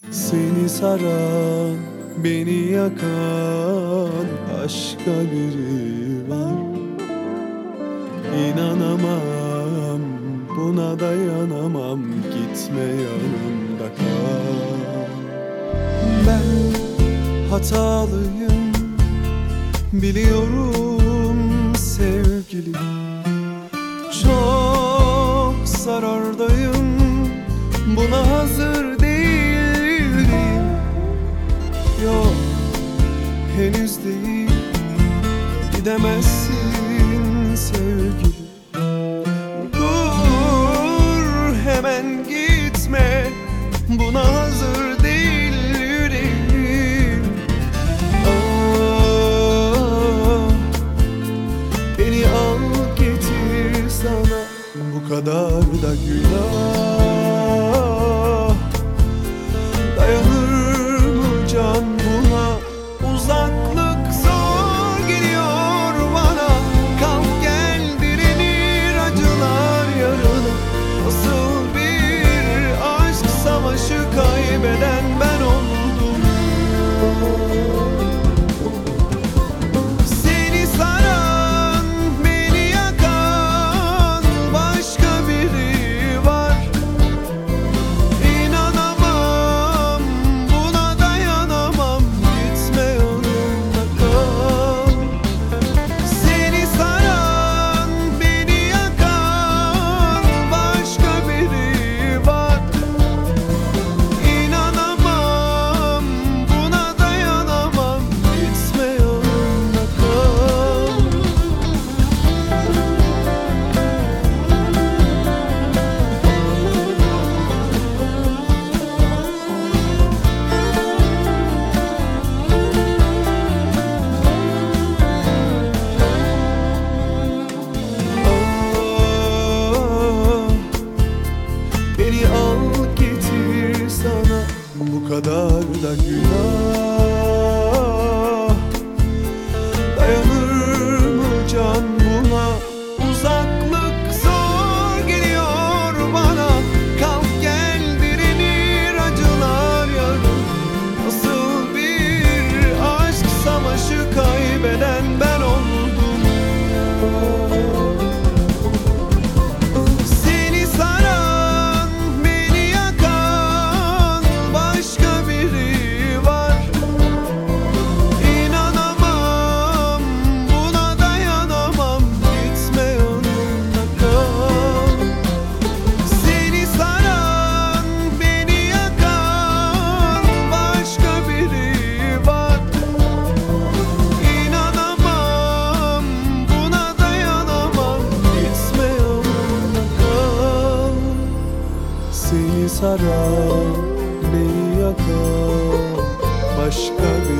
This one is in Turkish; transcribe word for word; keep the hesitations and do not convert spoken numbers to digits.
Seni saran, beni yakan başka biri var. İnanamam, buna dayanamam, gitme yanımda kal. Ben hatalıyım, biliyorum sevgilim. Çok zarardayım, buna hazır değilim. Yok, henüz değil, gidemezsin sevgilim. Dur, hemen gitme, buna hazır değil yüreğim. Ah, beni al getir sana, bu kadar da günah. Dayanır mı can buna? Uzaklık zor geliyor bana. Kalk gel, direnir acılar yarına. Nasıl bir aşk savaşı kaybeden ben oldum. Seni saran, beni yakan başka biri var. İnanamam, buna dayanamam, gitme yanımda kal. Seni saran, beni yakan başka biri var. İnanamam, buna dayanamam, gitme yanımda kal. Ah, beni al getir sana, bu kadar da günah. Dayanır mı can buna? Uzaklık zor geliyor bana. Kalk gel, direnir acılar yarın. Nasıl bir aşk savaşı kaybeden ben oldum. Seni saran, beni yakan başka biri var. İnanamam, buna dayanamam, gitme yanımda kal. Seni saran, beni yakan başka biri var. İnanamam, buna dayanamam, gitme yanımda kal. Seni saran, beni yakan başka biri